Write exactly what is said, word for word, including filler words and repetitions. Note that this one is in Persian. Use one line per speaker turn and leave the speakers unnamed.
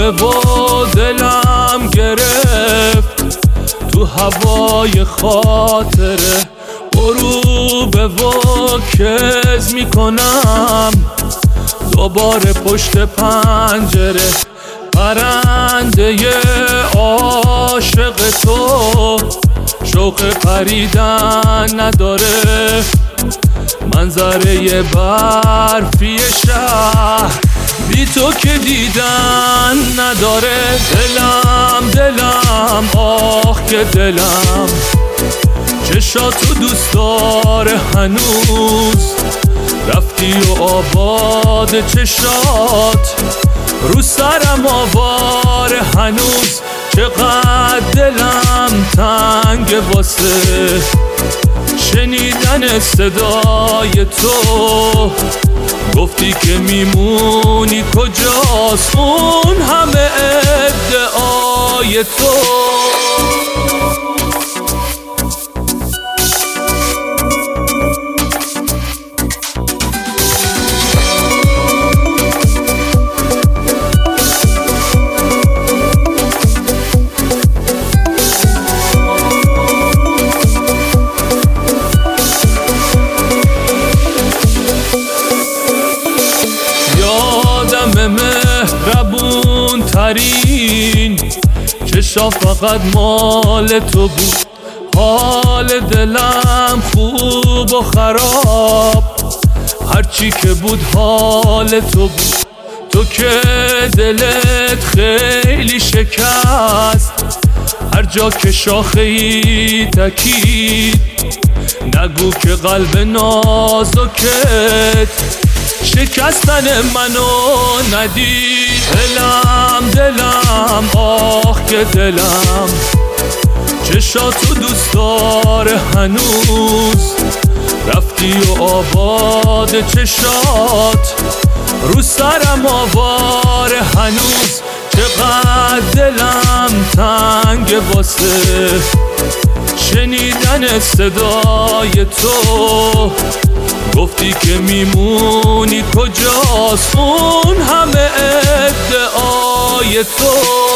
و دلم گرفت تو هوای خاطره، غروبه و کز میکنم دوباره پشت پنجره. پرنده عاشق تو شوق پریدن نداره، منظره برفی شهر بی تو که دیدن نداره. دلم دلم آه که دلم چشاتو دوست داره هنوز، رفتی و آباد چشات رو سرم آواره هنوز. چقدر دلم تنگ واسه شنیدن صدای تو، گفتی که میمونی کجاست اون همه ادعای تو. مهربون ترین چشا فقط مال تو بود، حال دلم خوب و خراب هرچی که بود حال تو بود. تو که دلت خیلی شکست هر جا که شاخه ای تکید، نگو که قلب نازکت شکستن منو ندید. دلم دلم آه که دلم چشاتو دوست داره هنوز، رفتی و آباد چشات رو سرم آواره هنوز. چقدر دلم تنگ واسه شنیدن صدای تو، گفتی که میمونی کجاست اون همه ادعای تو.